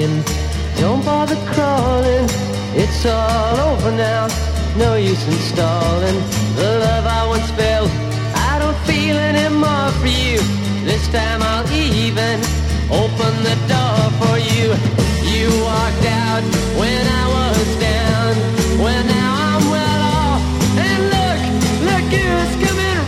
lying. Don't bother crawling, it's all over now. No use in stalling. The love I once felt, I don't feel anymore for you. This time I'll even open the door for you. You walked out when I was down. Well, now I'm well off. And look who's coming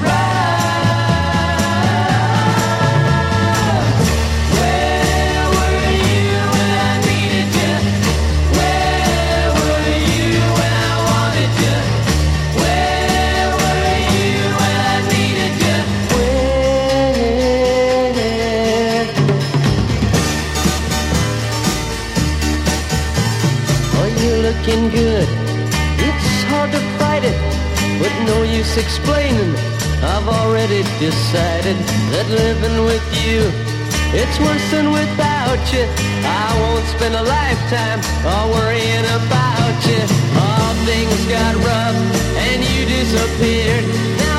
round. Where were you when I needed you? Where were you when I wanted you? Where were you when I needed you? Oh, you're looking good. It's hard to fight it, but no use explaining. I've already decided that living with you, it's worse than without you. I won't spend a lifetime all worrying about you. All things got rough and you disappeared. Now